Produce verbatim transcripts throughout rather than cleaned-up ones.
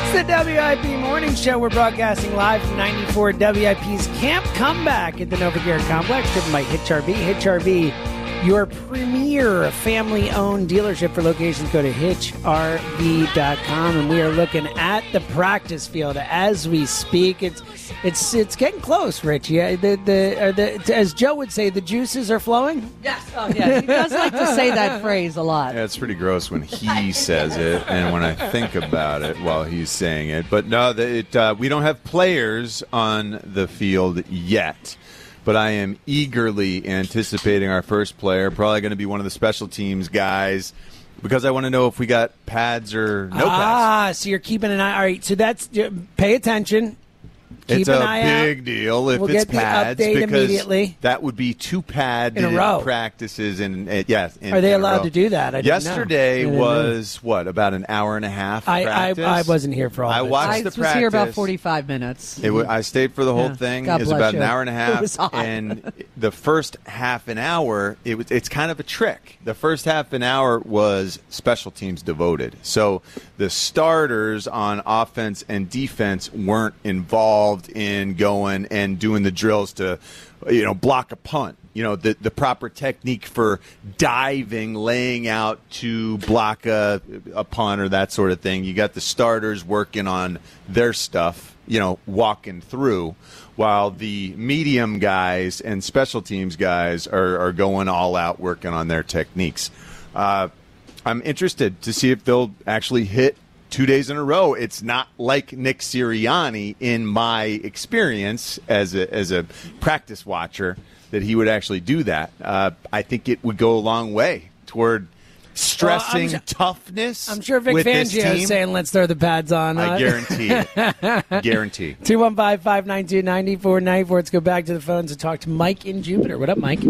It's the W I P Morning Show. We're broadcasting live from ninety-four W I P's Camp Comeback at the Nova Garrett Complex, driven by Hitch R V. Hitch R V, your premier family-owned dealership for locations. Go to hitch r v dot com, and we are looking at the practice field as we speak. It's it's it's getting close, Rich. Yeah, the the, uh, the as Joe would say, the juices are flowing. Yes, oh yeah, he does like to say that phrase a lot. Yeah, it's pretty gross when he says it, and when I think about it while he's saying it. But no, the, it, uh, we don't have players on the field yet. But I am eagerly anticipating our first player, probably going to be one of the special teams guys, because I want to know if we got pads or no ah, pads. Ah, so you're keeping an eye. All right, so that's pay attention. Keep it's an a eye big out. deal if we'll it's get the pads, update because immediately. That would be two pads in a row practices, and uh, yes, in, are they in allowed to do that? I Yesterday didn't know. was what, about an hour and a half. I practice? I, I wasn't here for all. I of it. watched I the was practice. here about forty-five minutes. It w- I stayed for the whole Yeah. thing. God it was bless about you. an hour and a It half, was hot. and the first half an hour, it was it's kind of a trick. The first half an hour was special teams devoted, so the starters on offense and defense weren't involved in going and doing the drills to, you know, block a punt. You know, the the proper technique for diving, laying out to block a, a punt or that sort of thing. You got the starters working on their stuff, you know, walking through, while the medium guys and special teams guys are, are going all out working on their techniques. Uh, I'm interested to see if they'll actually hit two days in a row. It's not like Nick Sirianni, in my experience as a, as a practice watcher, that he would actually do that. Uh, I think it would go a long way toward stressing well, I'm, toughness. I'm sure Vic with this Fangio team. is saying, let's throw the pads on. I uh, guarantee it. Guarantee. two one five, five nine two, nine four nine four. Let's go back to the phones and talk to Mike in Jupiter. What up, Mike?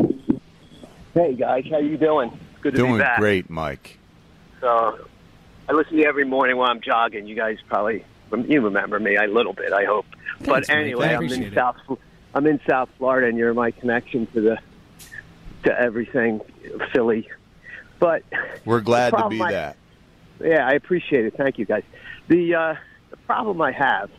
Hey, guys. How you doing? Good to Doing be back. great, Mike. So, I listen to you every morning while I'm jogging. You guys probably you remember me a little bit, I hope. Thanks, but Mike. anyway, I I'm in appreciate it. South. I'm in South Florida, and you're my connection to the to everything Philly. But we're glad to be I, that. Yeah, I appreciate it. Thank you, guys. The uh, the problem I have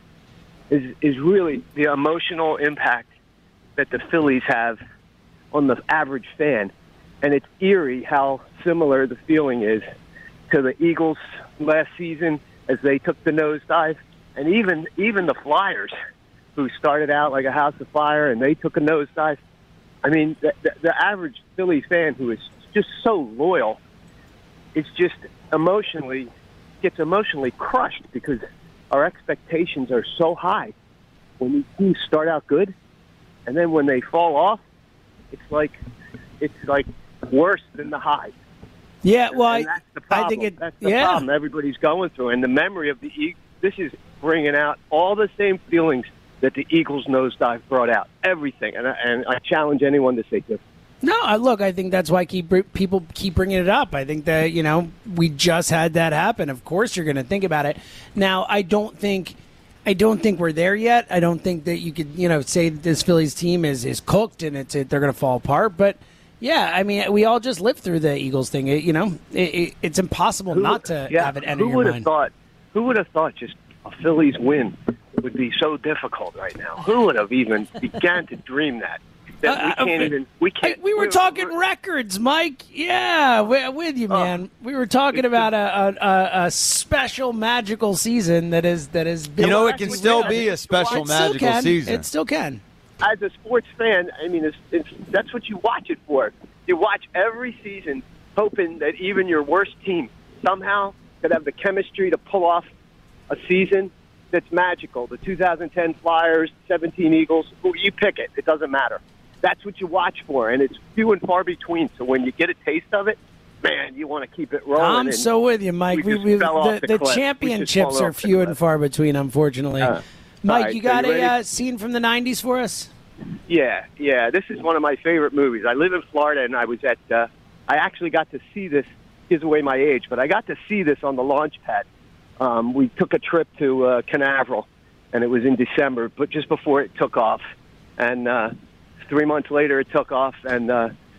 is is really the emotional impact that the Phillies have on the average fan, and it's eerie how similar the feeling is to the Eagles last season as they took the nosedive, and even even the Flyers, who started out like a house of fire and they took a nosedive. I mean, the, the, the average Phillies fan who is just so loyal, it's just emotionally gets emotionally crushed because our expectations are so high. When these teams start out good, and then when they fall off, it's like it's like worse than the high. Yeah, well, and I, that's the problem. I think it. That's the yeah. problem everybody's going through, and the memory of the Eagles. This is bringing out all the same feelings that the Eagles nosedive brought out. Everything, and I, and I challenge anyone to say different. No, I- look, I think that's why keep people keep bringing it up. I think that, you know, we just had that happen. Of course you're going to think about it. Now, I don't think I don't think we're there yet. I don't think that you could, you know, say that this Phillies team is, is cooked and it's they're going to fall apart. But, yeah, I mean, we all just lived through the Eagles thing. It, you know, it, it, it's impossible Who, not to yeah, have it enter who your would mind. have thought? Who would have thought just a Phillies win would be so difficult right now? Who would have even began to dream that? That we Uh, can't uh, even. We can't. I- we were we're- talking we're- records, Mike. Yeah, we're with you, man. we were talking about a, a, a special, magical season that is that is. You know, it that's can what still we- be a special, It still magical can. season. It still can. As a sports fan, I mean, it's, it's, that's what you watch it for. You watch every season, hoping that even your worst team somehow could have the chemistry to pull off a season that's magical. The two thousand ten Flyers, seventeen Eagles, who you pick it, it doesn't matter. That's what you watch for, and it's few and far between. So when you get a taste of it, man, you want to keep it rolling. I'm and so with you, Mike. we We, just we, fell off the, the the cliff. We just championships fell are off the few and cliff. far between, unfortunately. Uh, Mike, all right, you so got you a ready? uh, scene from the nineties for us? Yeah, yeah. This is one of my favorite movies. I live in Florida, and I was at. Uh, I actually got to see this. Gives away my age, but I got to see this on the launch pad. Um, we took a trip to uh, Canaveral, and it was in December, but just before it took off. And uh, three months later, it took off, and uh,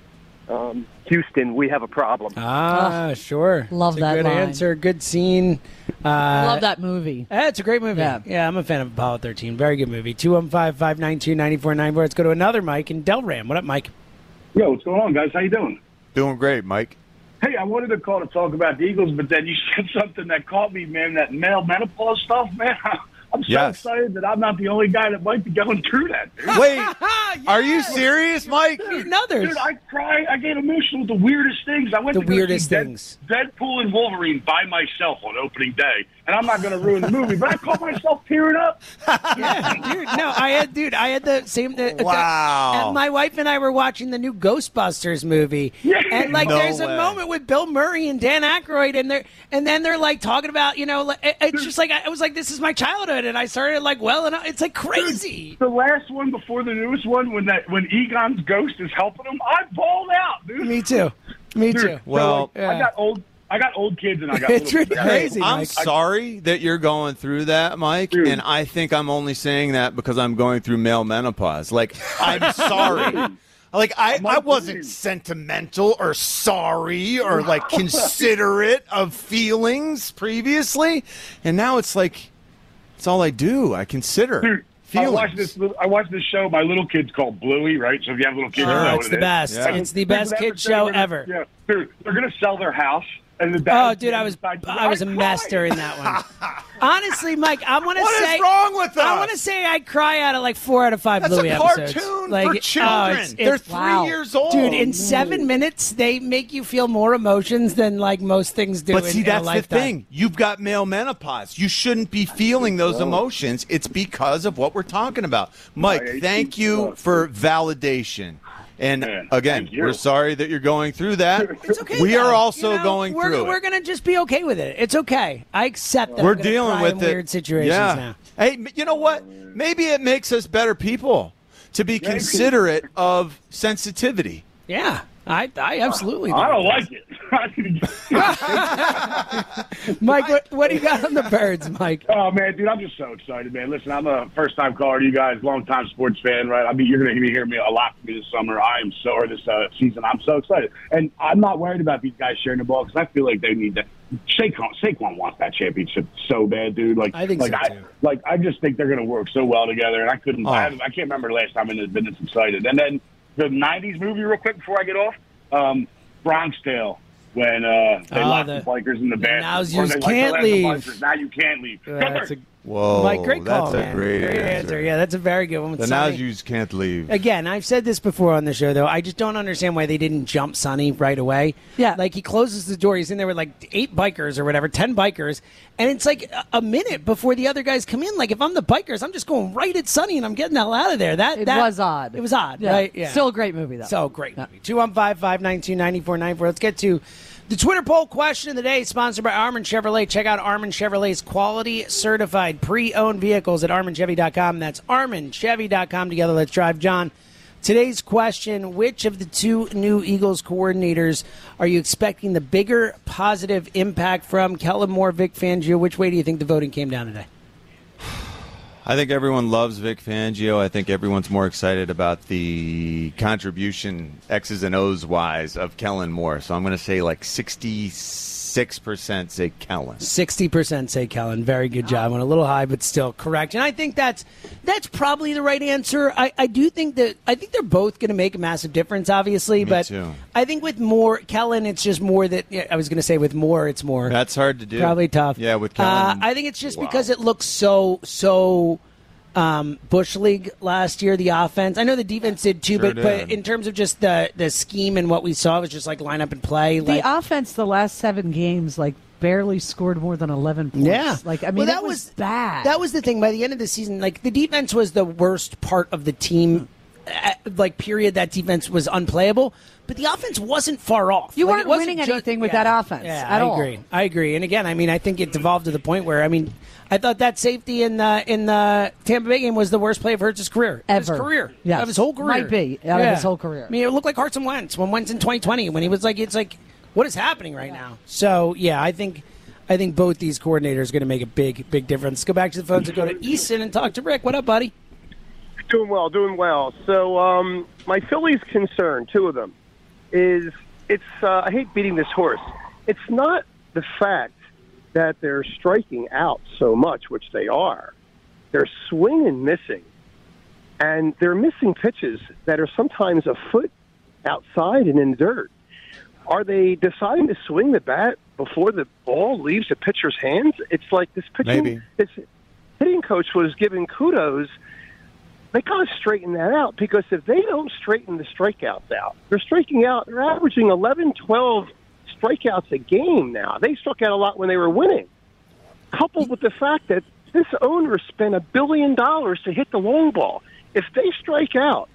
um, Houston, we have a problem. Ah, Oh, sure. love It's that a good line. answer. Good scene. Uh, I love that movie. eh, it's a great movie. Yeah. Yeah, I'm a fan of Apollo thirteen. Very good movie. two one five, five nine two, nine four nine four. Let's go to another Mike in Delram. What up, Mike? Yo, what's going on, guys? How you doing? Doing great, Mike. Hey, I wanted to call to talk about the Eagles, but then you said something that caught me, man, that male menopause stuff, man. I'm so Yes. excited that I'm not the only guy that might be going through that, dude. Wait, are you serious, Mike? And others. Dude, I cry. I get emotional with the weirdest things. I went The to go weirdest see Dead- things. Deadpool and Wolverine by myself on opening day, and I'm not going to ruin the movie, but I caught myself tearing up. Yeah, dude. No, I had, dude. I had the same. The, the- Wow. and my wife and I were watching the new Ghostbusters movie, Yeah. and like, No there's a way. moment with Bill Murray and Dan Aykroyd, and they're and then they're like talking about, you know, like, it- it's just like I was like, this is my childhood, and I started like, well, and it's like crazy. The last one before the newest one, when that when Egon's ghost is helping him, I bawled out, dude. Me too. Me Dude, too. so, Well- like, I got old. I got old kids, and I got. It's little really crazy. I'm Mike. sorry that you're going through that, Mike, Dude. and I think I'm only saying that because I'm going through male menopause. Like, I'm sorry. Like, I, I wasn't sentimental or sorry or, like, considerate of feelings previously, and now it's like, it's all I do. I consider Dude, I feelings. watched this. little- I watched this show. My little kid's called Bluey, right? So if you have little kids, you Oh, know it's what the it is. best. Yeah. It's the Dude, best that kid episode, show they're gonna- ever. Yeah, dude, they're gonna sell their house, and the Oh, dad. dude, I was I was a mess cried. during that one. Honestly, Mike, I want to What is say wrong with I us? want to say I cry out of like four out of five That's Bluey a episodes. cartoon Like, for oh, children. it's- They're it's- three wow. years old. Dude, in seven minutes, they make you feel more emotions than like most things do. But in, see, in a that's the lifetime. thing. You've got male menopause. You shouldn't be feeling those emotions. It's because of what we're talking about. Mike, I- thank you for validation. And Man, again, thank you. we're sorry that you're going through that. It's okay. We though. are also You know, going we're, through We're it. gonna just be okay with it. It's okay. I accept that. We're I'm gonna dealing cry with in it. Weird situations yeah. now. Hey, m- you know what? Maybe it makes us better people to be considerate of sensitivity. Yeah, I, I absolutely. I do. don't like it. Mike, what, what do you got on the birds, Mike? Oh man, dude, I'm just so excited, man. Listen, I'm a first time caller to you guys, long time sports fan, right? I mean, you're going to hear me a lot from me this summer. I am so, or this uh, season, I'm so excited, and I'm not worried about these guys sharing the ball because I feel like they need that. Saquon, Saquon wants that championship so bad, dude. Like, I think like so, I, too. like I just think they're going to work so well together, and I couldn't. Oh. I, haven't- I can't remember the last time I've been this excited. And then the nineties movie, real quick before I get off, um, Bronx Tale. When uh, they Oh, lock the- the bikers in the the bathroom. Now's Or yous they, like, can't they let the leave. bikers, Now you can't leave. Uh, Go that's a, Birds. Whoa, Mike, great call, that's a man. great, answer. answer. Yeah, that's a very good one. with The now Sonny. you can't leave. Again, I've said this before on the show, though. I just don't understand why they didn't jump Sonny right away. Yeah. Like, he closes the door. He's in there with, like, eight bikers or whatever, ten bikers. And it's, like, a- a minute before the other guys come in. Like, if I'm the bikers, I'm just going right at Sonny and I'm getting the hell out of there. That It that, was odd. It was odd, Yeah. right? Yeah. Still a great movie, though. So great movie. two one five, five nine two, nine four nine four. Let's get to the Twitter poll question of the day, sponsored by Armin Chevrolet. Check out Armin Chevrolet's quality certified pre-owned vehicles at armin chevy dot com. That's armin chevy dot com. Together, let's drive. John, today's question, which of the two new Eagles coordinators are you expecting the bigger positive impact from? Kellen Moore, Vic Fangio. Which way do you think the voting came down today? I think everyone loves Vic Fangio. I think everyone's more excited about the contribution X's and O's wise of Kellen Moore. So I'm going to say like sixty-six percent say Kellen. sixty percent say Kellen. Very good job. Went a little high, but still correct. And I think that's that's probably the right answer. I, I do think that I think they're both going to make a massive difference, obviously. Me but too. I think with Moore, Kellen, it's just more that yeah, I was going to say with Moore, it's more. That's hard to do. Probably tough. Yeah, with Uh, Kellen. I think it's just Wow. because it looks so so um, Bush League last year. The offense. I know the defense did too, Sure but but did. in terms of just the the scheme and what we saw, it was just like line up and play. The like, offense, the last seven games, like barely scored more than eleven points. Yeah, like I mean, well, that was, bad. That was the thing. By the end of the season, like the defense was the worst part of the team. uh, Like period, that defense was unplayable. But the offense wasn't far off. You Like, weren't it wasn't winning ju- anything with yeah, that offense Yeah, at I all. agree. I agree. And again, I mean, I think it devolved to the point where I mean, I thought that safety in the in the Tampa Bay game was the worst play of Hurts' career. Of his Ever. career. Yes. Of his whole career. Might be, out of his whole career. I mean, it looked like Carson Wentz when Wentz in twenty twenty when he was like, it's like, what is happening right now? So yeah, I think. I think both these coordinators are going to make a big, big difference. Let's go back to the phones and go to Easton and talk to Rick. What up, buddy? Doing well, doing well. So um, my Phillies concern, two of them. is it's. Uh, I hate beating this horse. It's not the fact that they're striking out so much, which they are. They're swing and missing, and they're missing pitches that are sometimes a foot outside and in dirt. Are they deciding to swing the bat before the ball leaves the pitcher's hands? It's like this pitching, Maybe. this hitting coach was giving kudos. They got to straighten that out, because if they don't straighten the strikeouts out, they're striking out. They're averaging eleven, twelve strikeouts a game now. They struck out a lot when they were winning, coupled with the fact that this owner spent a billion dollars to hit the long ball. If they strike out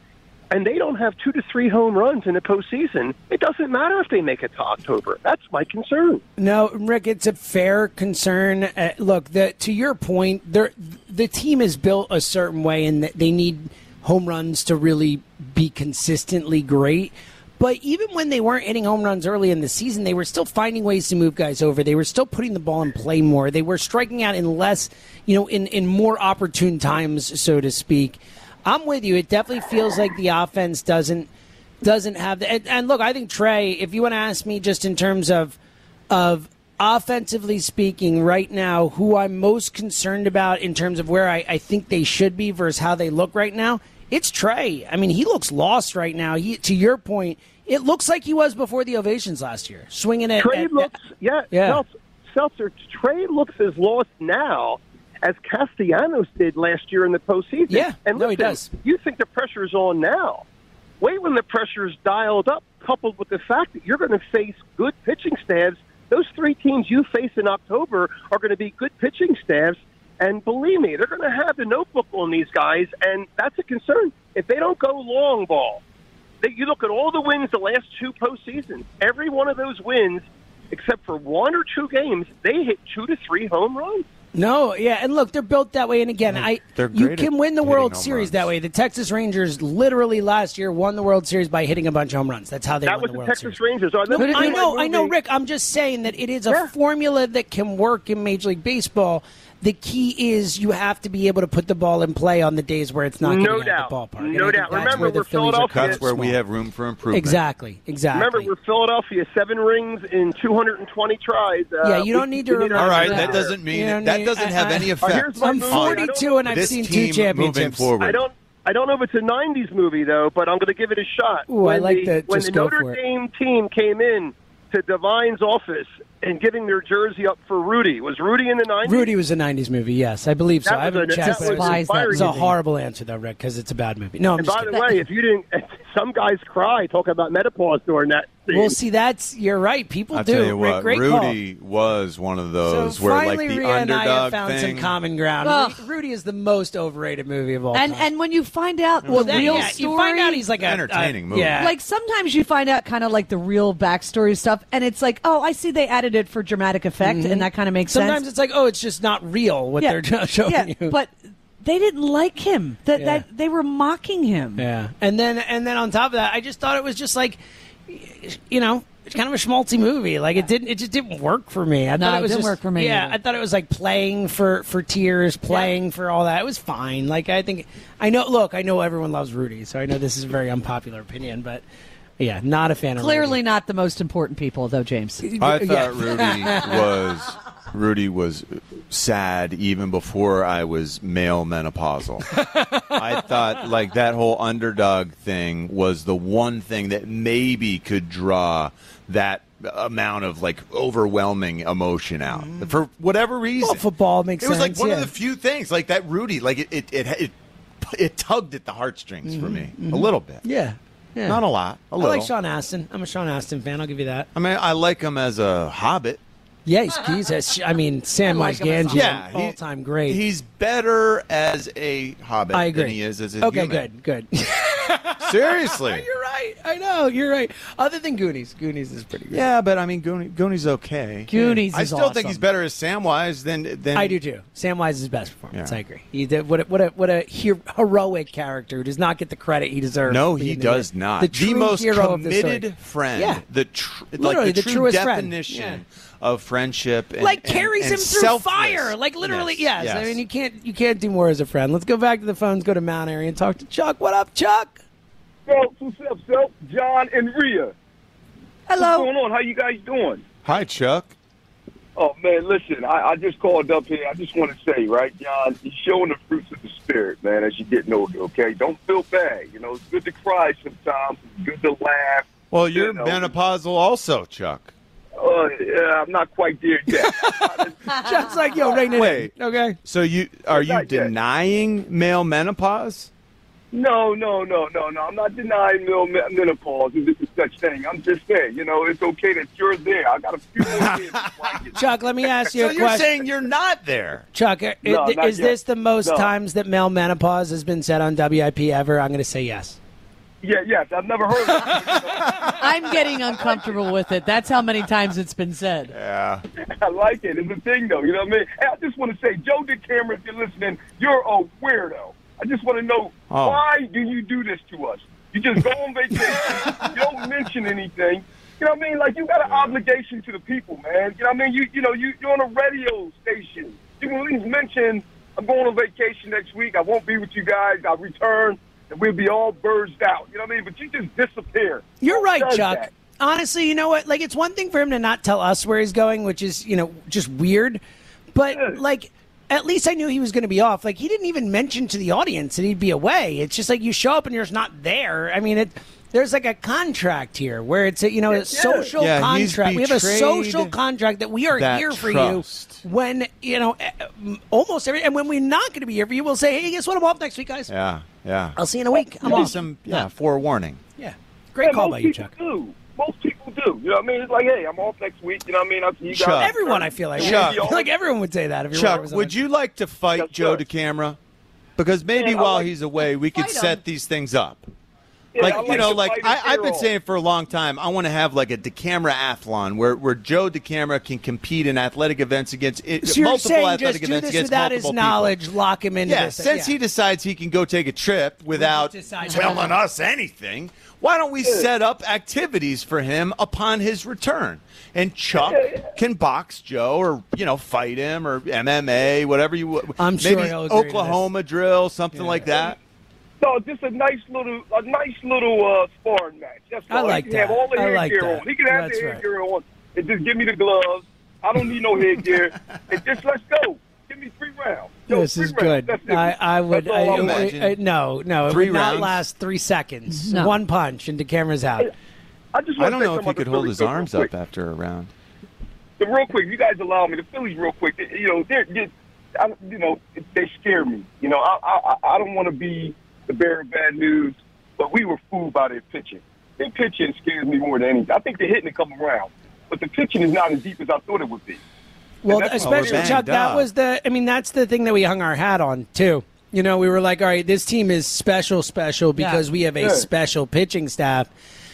and they don't have two to three home runs in the postseason, it doesn't matter if they make it to October. That's my concern. No, Rick, it's a fair concern. Uh, look, the, to your point, the team is built a certain way, and they need home runs to really be consistently great. But even when they weren't hitting home runs early in the season, they were still finding ways to move guys over. They were still putting the ball in play more. They were striking out in less, you know, in, in more opportune times, so to speak. I'm with you. It definitely feels like the offense doesn't doesn't have the, and, and look, I think Trey, if you want to ask me just in terms of of offensively speaking right now, who I'm most concerned about in terms of where I, I think they should be versus how they look right now, it's Trey. I mean, he looks lost right now. He, to your point, it looks like he was before the ovations last year, swinging at Trey at, looks, yeah, yeah. Seltzer, Trey looks as lost now as Castellanos did last year in the postseason. Yeah, and no, listen, he does. You think the pressure's on now. Wait when the pressure's dialed up, coupled with the fact that you're going to face good pitching staffs. Those three teams you face in October are going to be good pitching staffs, and believe me, they're going to have the notebook on these guys, and that's a concern. If they don't go long ball, they, you look at all the wins the last two postseasons, every one of those wins, except for one or two games, they hit two to three home runs. No, yeah, and look, they're built that way. And again, I They're you great can at win the hitting World home Series runs. that way. The Texas Rangers literally last year won the World Series by hitting a bunch of home runs. That's how they That won was the the World Texas Series. Rangers. I No, know, I know, I know, Rick. I'm just saying that it is a Yeah. formula that can work in Major League Baseball. The key is you have to be able to put the ball in play on the days where it's not No getting out doubt. of the ballpark. And No I think doubt. that's Remember, where the we're Phillies are Philadelphia. cut That's where we small. have room for improvement. Exactly, exactly. Remember, we're Philadelphia, seven rings in two hundred twenty tries. Uh, Yeah, you don't we- need to we remember All right, Yeah. that doesn't mean You don't that need- doesn't have I- any I- effect. here's my I'm movie. forty-two and I've this seen two team moving championships. forward. I don't. I don't know if it's a nineties movie though, but I'm going to give it a shot. Ooh, I when like the, that. When Just the go Notre for it. Dame team came in to Divine's office and giving their jersey up for Rudy, was Rudy in the nineties? Rudy was a nineties movie, yes. I believe so. That I was haven't a- checked. that was but an it's inspiring a movie. horrible answer, though, Rick, because it's a bad movie. No, I'm And just by the kidding. way, if you didn't, some guys cry talking about menopause during that scene. Well, see, that's you're right. People I'll do. tell you Rick, what, great Rudy was one of call. those So where like finally, the Rhea and I have underdog found thing. some common ground. Ugh. Rudy, Rudy is the most overrated movie of all And time. and when you find out well, the that, real yeah, story, you find out he's like a Entertaining a, movie. Yeah, like sometimes you find out kind of like the real backstory stuff, and it's like, oh, I see they added it for dramatic effect, and that kind of makes sometimes sense. it's like, oh, it's just not real what yeah, they're showing yeah, you. but they didn't like him. That Yeah. that they were mocking him. Yeah, and then and then on top of that, I just thought it was just like, you know, it's kind of a schmaltzy movie. Like it didn't, it just didn't work for me. I No, thought it it was didn't just, work for me Yeah, either. I thought it was like playing for for tears, playing for all that. It was fine. Like I think I know. Look, I know everyone loves Rudy, so I know this is a very unpopular opinion, but yeah, not a fan of Clearly Rudy. not the most important people, though, James. I thought Yeah. Rudy was Rudy was sad even before I was male menopausal. I thought like that whole underdog thing was the one thing that maybe could draw that amount of like overwhelming emotion out for whatever reason. Well, football makes It was like sense, one yeah. of the few things like that Rudy like it it it, it, it tugged at the heartstrings for me a little bit. Yeah. Yeah. Not a lot, a I little. like Sean Astin. I'm a Sean Astin fan. I'll give you that. I mean, I like him as a hobbit. Yeah, he's, he's a, I mean, Samwise like him as a Gamgee, Yeah, he- all time great. He's better as a hobbit I agree. than he is as a okay, human. good, good. Seriously. You're right. I know. You're right. Other than Goonies, Goonies is pretty good. Yeah, but I mean, Goonies, Goonies okay. Goonies I is still think awesome. he's better as Samwise than than I do too. Samwise is his best performance. Yeah. I agree. He did what a, what a what a hero, heroic character who does not get the credit he deserves. No, for he being does the, not. The, The, true most hero of the story. committed friend. Yeah. The tr- like Literally, the, the true truest friend. definition of friendship. And, like and- carries and him through selfless. fire. Like literally, yes. yes. I mean, you can't you can't do more as a friend. Let's go back to the phones. Go to Mount Airy and talk to Chuck. What up, Chuck? Well, what's up, so John and Rhea. Hello. What's going on? How you guys doing? Hi, Chuck. Oh, man, listen, I, I just called up here. I just want to say, right, John, you're showing the fruits of the spirit, man, as you're getting older, okay? Don't feel bad. You know, it's good to cry sometimes. It's good to laugh. Well, you're you know. menopausal also, Chuck. Uh, yeah, I'm not quite there yet. Just like, yo, rein it Wait. in. Okay. So you are you Not yet. denying male menopause? No, no, no, no, no. I'm not denying male me- menopause. If it's such thing. I'm just saying, you know, it's okay that you're there. I got a few more years before I get Chuck, let me ask you So a you're question. saying you're not there? Chuck, i- No, i- not is yet. this the most No. times that male menopause has been said on W I P ever? I'm going to say yes. Yeah, yes. I've never heard of it. I'm getting uncomfortable with it. That's how many times it's been said. Yeah. I like it. It's a thing, though. You know what I mean? Hey, I just want to say, Joe DeCamera, if you're listening, you're a weirdo. I just want to know, Oh. why do you do this to us? You just go on vacation. You don't mention anything. You know what I mean? Like, you got an obligation to the people, man. You know what I mean? You you know, you, you're on a radio station. You can at least mention, I'm going on vacation next week. I won't be with you guys. I'll return, and we'll be all burzed out. You know what I mean? But you just disappear. You're Who right, does Chuck. that? Honestly, you know what? Like, it's one thing for him to not tell us where he's going, which is, you know, just weird. But, Yeah. like, at least I knew he was going to be off. Like, he didn't even mention to the audience that he'd be away. It's just like you show up and you're just not there. I mean, it. There's like a contract here where it's a, you know, a social Yeah, he's contract. We have a betrayed social contract that we are that here for trust. you when, you know, eh, almost every, and when we're not going to be here for you, we'll say, hey, guess what? I'm off next week, guys. Yeah. Yeah. I'll see you in a week. I'm Give you off. some yeah forewarning. Yeah. Great Yeah, call most by you, people Chuck. do. Most people do. You know what I mean? It's like, hey, I'm off next week. You know what I mean? I'll see you Chuck. guys. Everyone, I feel like. Chuck. I feel like everyone would say that if your Chuck, was on would it. you like to fight Yes, Joe sir. DeCamera? Because maybe Man, I while like- he's away, we could Fight set him. these things up. Yeah, Like, I you know, to like fight I, his I've been hero. saying for a long time, I want to have like a DeCamera athlon where, where Joe DeCamera can compete in athletic events against it, So you're multiple saying athletic just do events this against without his multiple knowledge, people. lock him into Yeah, this. since he decides he can go take a trip without decide- telling us anything, why don't we set up activities for him upon his return? And Chuck can box Joe, or you know, fight him, or M M A, whatever you. I'm sure maybe he'll agree to Oklahoma drill, something like that. No, just a nice little, a nice little uh, sparring match. That's I all. like he can have that. all the I headgear like that. on. He can have That's the right. headgear on, and just give me the gloves. I don't need no headgear, and just let's go. Give me three rounds. Yo, This three is rounds. good. That's it. I, I would. That's all I, I'm I- asking. I- no, no, it Three would not rounds? last three seconds. No. One punch and DeCamera's out. I just I want don't to say know if something he about could the hold Phillies his real arms quick. up after a round. So real quick, you guys allow me. The Phillies, real quick. they- You know, they're, they're I, you know, they scare me. You know, I I, I don't want to be the bearer of bad news, but we were fooled by their pitching. Their pitching scares me more than anything. I think they're hitting to come around, but the pitching is not as deep as I thought it would be. Well, And that's- especially Oh, we're Chuck, banged that up. was the. I mean, that's the thing that we hung our hat on too. You know, we were like, all right, this team is special, special because Yeah. we have a Yeah. special pitching staff.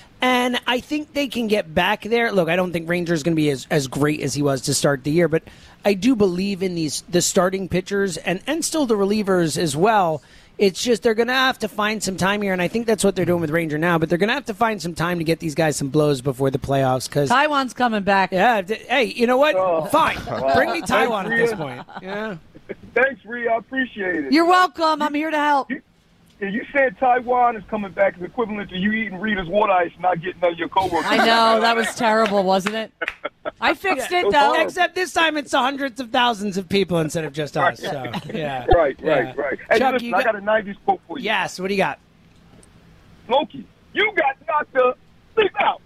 And I think they can get back there. Look, I don't think Ranger is going to be as, as great as he was to start the year, but I do believe in these the starting pitchers and, and still the relievers as well. It's just they're going to have to find some time here, and I think that's what they're doing with Ranger now. But they're going to have to find some time to get these guys some blows before the playoffs. Because Taiwan's coming back. yeah, th- hey, you know what? Oh. Fine, bring me Taiwan at this Thanks, point. Yeah. Thanks, Rhea. I appreciate it. You're welcome. I'm here to help. Yeah, you said Taiwan is coming back is equivalent to you eating Rita's water ice and not getting none of your coworkers. I know. That was terrible, wasn't it? I fixed it, was though. horrible. Except this time it's hundreds of thousands of people instead of just us. So yeah. Right, Yeah. right, right. Hey, Chuck, listen, you I got- got a nineties quote for you. Yes. What do you got? Smokey, you got knocked the sleep out.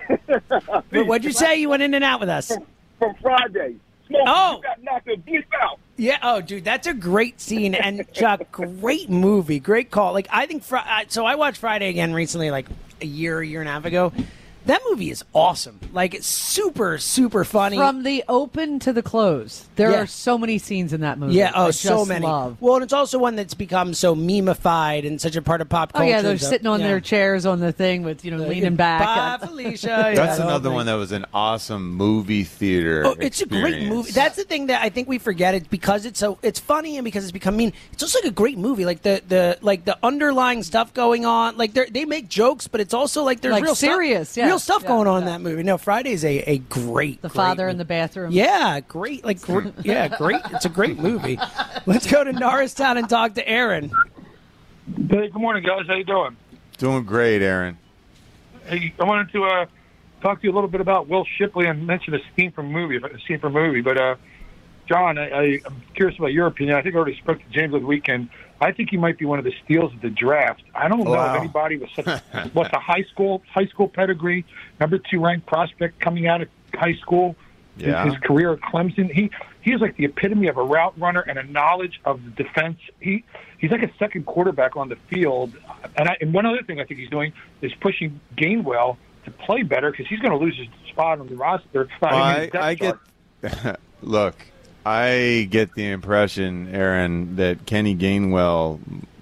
What- What'd you say? You went in and out with us. From, from Friday. Smokey, Oh. you got knocked the bleep out. Yeah. Oh, dude, that's a great scene. And Chuck, great movie, great call. Like I think. Fri- I- So I watched Friday again recently, like a year, a year and a half ago. That movie is awesome. Like it's super, super funny. From the open to the close, there Yeah. are so many scenes in that movie. Yeah, oh, I so just many. Love. Well, and it's also one that's become so memeified and such a part of pop Oh culture. yeah, they're so- sitting on yeah. their chairs on the thing with you know leaning back. Bye, Felicia. Yeah, That's the whole another thing. one that was an awesome movie theater. Oh, it's a great experience. movie. That's the thing that I think we forget. It's because it's so it's funny and because it's become mean. It's also like a great movie. Like the, the like the underlying stuff going on. Like they they make jokes, but it's also like there's Like real serious, stuff, yeah. real stuff Yeah, going on in yeah. that movie. No, Friday's a, a great The great father in movie. the bathroom. Yeah, great. Like gr- yeah, great. It's a great movie. Let's go to Norristown and talk to Aaron. Hey, good morning, guys. How you doing? Doing great, Aaron. Hey, I wanted to uh, talk to you a little bit about Will Shipley and mention a scene from a movie, a scene from a movie. But uh, John, I, I, I'm curious about your opinion. I think I already spoke to James over the weekend. I think he might be one of the steals of the draft. I don't know Wow. if anybody with such what's a high school high school pedigree, number two ranked prospect coming out of high school. Yeah. His, his career at Clemson, he he is like the epitome of a route runner and a knowledge of the defense. He he's like a second quarterback on the field. And, I, and one other thing I think he's doing is pushing Gainwell to play better because he's going to lose his spot on the roster. I, mean, I, his depth I get. chart. Look, I get the impression, Aaron, that Kenny Gainwell.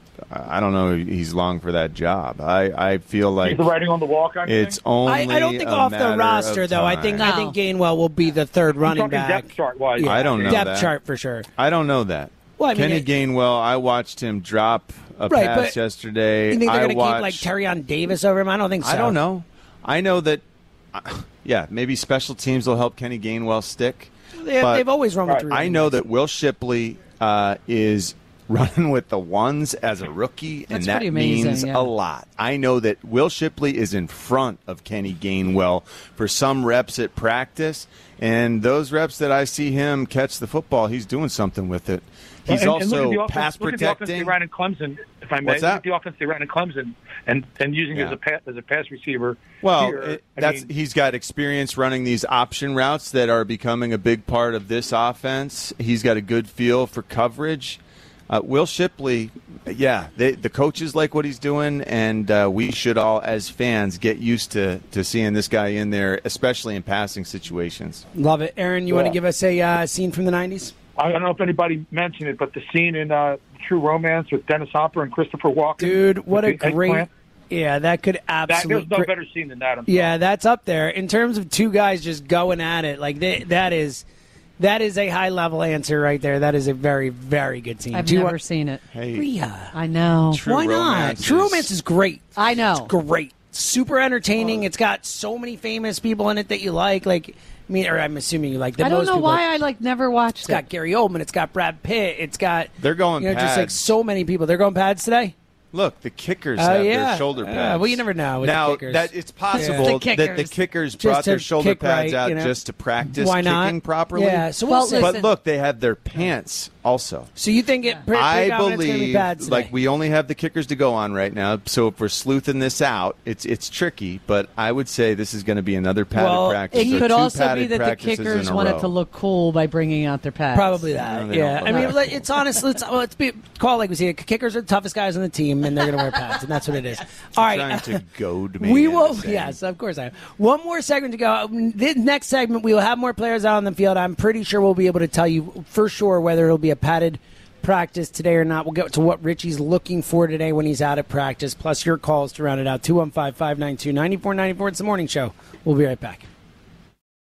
I don't know. He's long for that job. I, I feel like He's the writing on the wall kind of it's thing. only. I, I don't think a off the matter roster, of though. I think time. I think Gainwell will be the third running talking back. depth chart wise. Yeah, I don't know depth that. chart for sure. I don't know that. Well, I mean, Kenny it- Gainwell, I watched him drop a Right, pass but yesterday. You think they're I going to keep like watched- Terrion Davis over him? I don't think so. I don't know. I know that. uh, Yeah, maybe special teams will help Kenny Gainwell stick. They, but they've always run with Right. three. I running know backs. that Will Shipley uh, is running with the ones as a rookie, and That's that pretty amazing, means yeah. a lot. I know that Will Shipley is in front of Kenny Gainwell for some reps at practice, and those reps that I see him catch the football, he's doing something with it. He's and, and look at also the offense, pass look at the offense they protecting. ran in Clemson, if I may. What's Look that? at the offense they ran in Clemson and, and using Yeah. it as a pass, as a pass receiver. Well, here. it, I that's mean, he's got experience running these option routes that are becoming a big part of this offense. He's got a good feel for coverage. Uh, Will Shipley, yeah, they, the coaches like what he's doing, and uh, we should all, as fans, get used to, to seeing this guy in there, especially in passing situations. Love it, Aaron. You want to Yeah. give us a uh, scene from the nineties? I don't know if anybody mentioned it, but the scene in uh, True Romance with Dennis Hopper and Christopher Walken. Dude, what a with the great. eggplant, Yeah, that could That, absolutely. there's no better scene than that. I'm Yeah, that's up there in terms of two guys just going at it. Like they, that is, that is a high level answer right there. That is a very, very good scene. I've Do you never want- seen it. Hey, Rhea. I know. True Why not? Romance True is- Romance is great. I know. It's great. Super entertaining. It's got so many famous people in it that you like. Like, I mean, or I'm assuming you like. The I don't most know people. why I like never watched It's got it. Gary Oldman. It's got Brad Pitt. It's got. They're going You know, just like pads. so many people. They're going pads today. Look, the kickers Oh, have yeah. their shoulder Yeah, pads. well, you never know with the now, kickers. that it's possible The that the kickers. kickers Just brought their to shoulder kick pads right, out you know. just to practice Why not? kicking properly. Yeah. So Well, we'll see. But listen. look, they have their pants also. So you think it? Pre- I predominant's gonna be believe, pads today. like we only have the kickers to go on right now, so if we're sleuthing this out, it's it's tricky. But I would say this is going to be another padded Well, practice. It or could two also be padded that the practices kickers in a wanted row. to look cool by bringing out their pads. Probably that. No, they yeah. don't I mean, look let- it's honestly, let's, well, let's be call it like we see it. Kickers are the toughest guys on the team, and they're going to wear pads, and that's what it is. All right. trying to goad me. We into will. saying- Yes, of course I am. One more segment to go. This next segment, we will have more players out on the field. I'm pretty sure we'll be able to tell you for sure whether it'll be a padded practice today or not. We'll get to what Richie's looking for today when he's out at practice, plus your calls to round it out. two one five, five nine two, nine four nine four. It's the morning show. We'll be right back.